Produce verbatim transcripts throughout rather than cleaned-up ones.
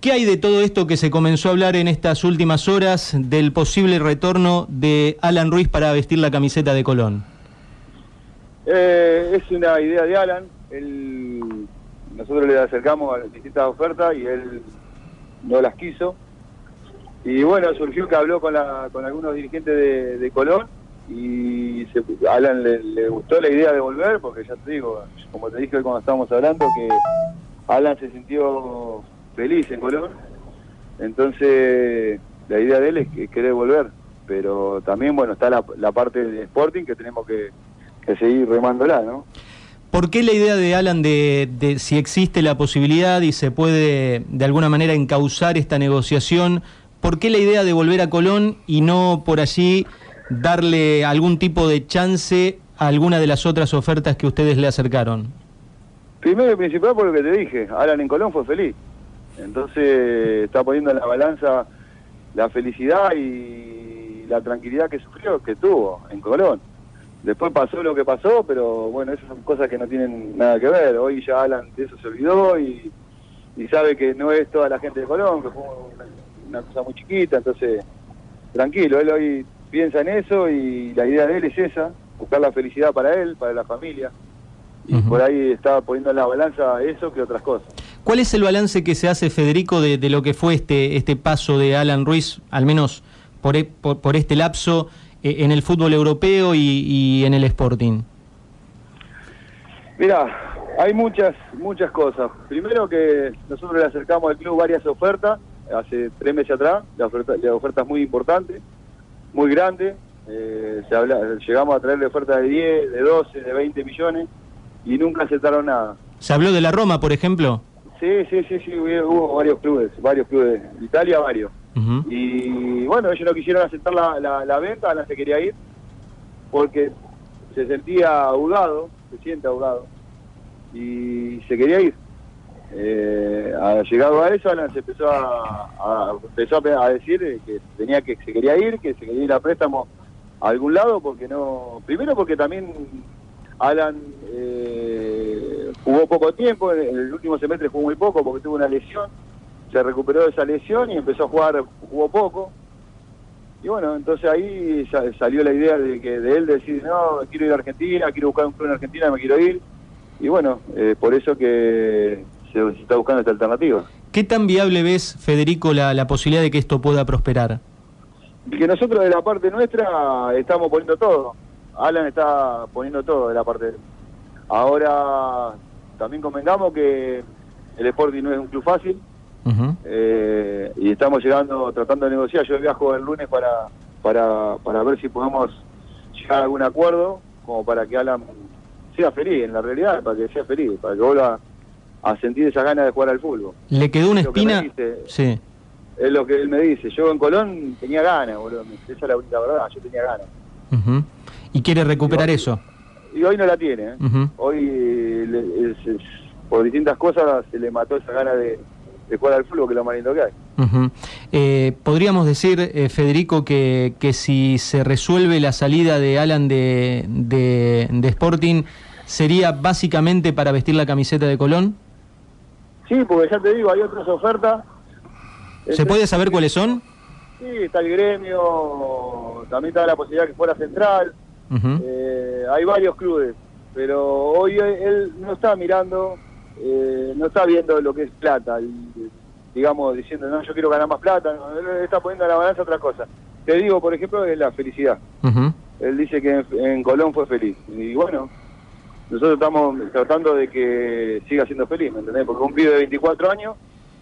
¿Qué hay de todo esto que se comenzó a hablar en estas últimas horas del posible retorno de Alan Ruiz para vestir la camiseta de Colón? Eh, es una idea de Alan. Él, nosotros le acercamos a las distintas ofertas y él no las quiso. Y bueno, surgió que habló con, la, con algunos dirigentes de, de Colón y se, a Alan le, le gustó la idea de volver, porque ya te digo, como te dije hoy cuando estábamos hablando, que Alan se sintió feliz en Colón. Entonces la idea de él es, es querer volver, pero también bueno está la, la parte de Sporting que tenemos que, que seguir remándola, ¿no? ¿Por qué la idea de Alan de, de si existe la posibilidad y se puede de alguna manera encauzar esta negociación? ¿Por qué la idea de volver a Colón y no por allí darle algún tipo de chance a alguna de las otras ofertas que ustedes le acercaron? Primero y principal por lo que te dije, Alan en Colón fue feliz. Entonces está poniendo en la balanza la felicidad y la tranquilidad que sufrió, que tuvo en Colón. Después pasó lo que pasó, pero bueno, esas son cosas que no tienen nada que ver. Hoy ya Alan de eso se olvidó y, y sabe que no es toda la gente de Colón, que fue una, una cosa muy chiquita, entonces tranquilo, él hoy piensa en eso y la idea de él es esa, buscar la felicidad para él, para la familia. Y uh-huh. por ahí está poniendo en la balanza eso que otras cosas. ¿Cuál es el balance que se hace, Federico, de, de lo que fue este este paso de Alan Ruiz, al menos por, por, por este lapso, eh, en el fútbol europeo y, y en el Sporting? Mira, hay muchas muchas cosas. Primero que nosotros le acercamos al club varias ofertas, hace tres meses atrás, las ofertas, las ofertas muy importantes, muy grandes. Eh, se habla, llegamos a traerle ofertas de diez, de doce, de veinte millones y nunca aceptaron nada. ¿Se habló de la Roma, por ejemplo? Sí, sí, sí, sí, hubo, hubo varios clubes, varios clubes, de Italia varios. Uh-huh. Y bueno, ellos no quisieron aceptar la, la, la venta, Alan se quería ir, porque se sentía ahogado, se siente ahogado, y se quería ir. Eh, llegado a eso, Alan se empezó a, a, empezó a decir que tenía que se quería ir, que se quería ir a préstamo a algún lado, porque no, primero porque también Alan eh, jugó poco tiempo, en el último semestre jugó muy poco porque tuvo una lesión, se recuperó de esa lesión y empezó a jugar, jugó poco, y bueno, entonces ahí salió la idea de que de él decir, no, quiero ir a Argentina, quiero buscar un club en Argentina, me quiero ir, y bueno, eh, por eso que se, se está buscando esta alternativa. ¿Qué tan viable ves, Federico, la, la posibilidad de que esto pueda prosperar? Que nosotros de la parte nuestra estamos poniendo todo. Alan está poniendo todo de la parte de él. Ahora también convengamos que el Sporting no es un club fácil. Uh-huh. eh, y estamos llegando, tratando de negociar. Yo viajo el lunes para, para, para ver si podemos llegar a algún acuerdo, como para que Alan sea feliz, en la realidad, para que sea feliz, para que vuelva a sentir esa ganas de jugar al fútbol. ¿Le quedó una espina? Dice, sí. Es lo que él me dice. Yo en Colón tenía ganas, boludo. Esa es la única verdad, yo tenía ganas. Uh-huh. ¿Y quiere recuperar y hoy, eso? Y hoy no la tiene. ¿eh? Uh-huh. Hoy, le, es, es, por distintas cosas, se le mató esa gana de, de jugar al fútbol, que es lo más lindo que hay. Uh-huh. eh, Podríamos decir, eh, Federico, que, que si se resuelve la salida de Alan de, de, de Sporting, ¿sería básicamente para vestir la camiseta de Colón? Sí, porque ya te digo, hay otras ofertas. ¿Se puede saber cuáles son? Sí, está el Gremio, también está la posibilidad que fuera Central. Uh-huh. eh, hay varios clubes, pero hoy él no está mirando, eh, no está viendo lo que es plata, y, digamos, diciendo, no, yo quiero ganar más plata, no, él está poniendo a la balanza otra cosa. Te digo, por ejemplo, es la felicidad. Uh-huh. Él dice que en, en Colón fue feliz, y bueno, nosotros estamos tratando de que siga siendo feliz, ¿me entendés? Porque un pibe de veinticuatro años,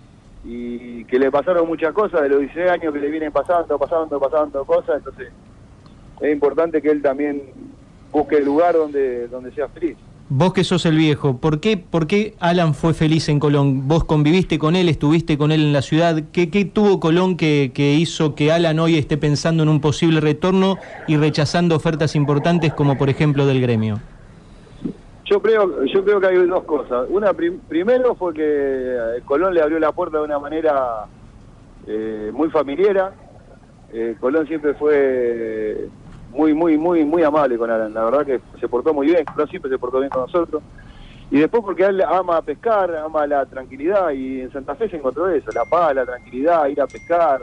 y que le pasaron muchas cosas, de los dieciséis años que le vienen pasando, pasando, pasando cosas, entonces es importante que él también busque el lugar donde, donde sea feliz. Vos que sos el viejo, ¿por qué, por qué Alan fue feliz en Colón? ¿Vos conviviste con él, estuviste con él en la ciudad? ¿Qué, qué tuvo Colón que, que hizo que Alan hoy esté pensando en un posible retorno y rechazando ofertas importantes como por ejemplo del Gremio? Yo creo, yo creo que hay dos cosas. Una, prim, primero fue que Colón le abrió la puerta de una manera eh, muy familiar. Eh, Colón siempre fue muy, muy, muy, muy amable con Alan. La verdad que se portó muy bien. Colón siempre se portó bien con nosotros. Y después porque él ama pescar, ama la tranquilidad, y en Santa Fe se encontró eso, la paz, la tranquilidad, ir a pescar,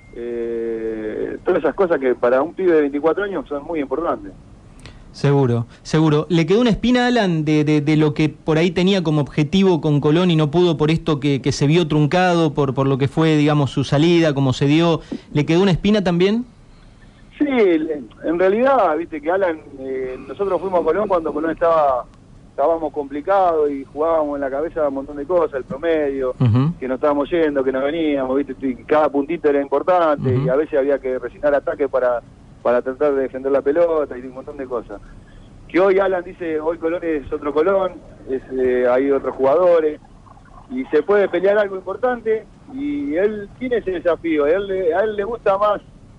eh, todas esas cosas que para un pibe de veinticuatro años son muy importantes. Seguro, seguro. ¿Le quedó una espina, Alan, de, de, de lo que por ahí tenía como objetivo con Colón y no pudo por esto que, que se vio truncado, por, por lo que fue, digamos, su salida, como se dio? ¿Le quedó una espina también? Sí, en realidad, viste que Alan, eh, nosotros fuimos a Colón cuando Colón estaba, estábamos complicados y jugábamos en la cabeza un montón de cosas, el promedio, uh-huh. que nos estábamos yendo, que nos veníamos, viste, y cada puntito era importante, uh-huh. y a veces había que resignar ataques para... para tratar de defender la pelota y un montón de cosas. Que hoy Alan dice, hoy Colón es otro Colón, es, eh, hay otros jugadores, y se puede pelear algo importante, y él tiene ese desafío, a él, a él le gusta más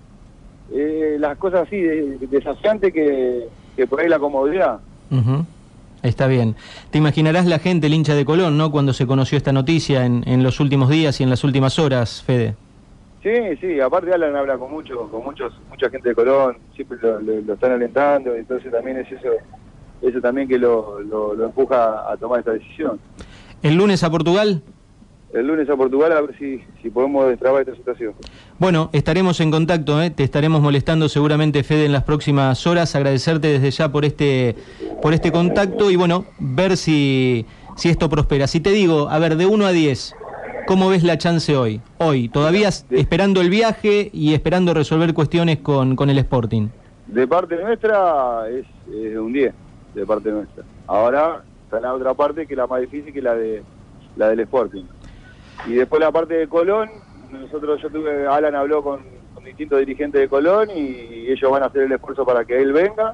eh, las cosas así, de, de desafiantes que, que por ahí la comodidad. Uh-huh. Está bien. Te imaginarás la gente, el hincha de Colón, ¿no?, cuando se conoció esta noticia en, en los últimos días y en las últimas horas, Fede. Sí, sí, aparte Alan habla con mucho, con muchos, mucha gente de Colón, siempre lo, lo, lo están alentando, entonces también es eso, eso también que lo, lo, lo empuja a tomar esta decisión. ¿El lunes a Portugal? El lunes a Portugal, a ver si, si podemos destrabar esta situación. Bueno, estaremos en contacto, ¿eh? Te estaremos molestando seguramente, Fede, en las próximas horas. Agradecerte desde ya por este, por este contacto y bueno, ver si, si esto prospera. Si te digo, a ver, de uno a diez... ¿cómo ves la chance hoy? Hoy, todavía esperando el viaje y esperando resolver cuestiones con, con el Sporting. De parte nuestra es eh, un diez, de parte nuestra. Ahora está la otra parte que es la más difícil, que es la de la del Sporting. Y después la parte de Colón, nosotros yo tuve, Alan habló con, con distintos dirigentes de Colón y ellos van a hacer el esfuerzo para que él venga.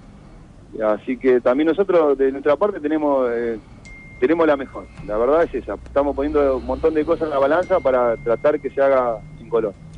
Así que también nosotros de nuestra parte tenemos... Eh, tenemos la mejor, la verdad es esa, estamos poniendo un montón de cosas en la balanza para tratar que se haga en Colón.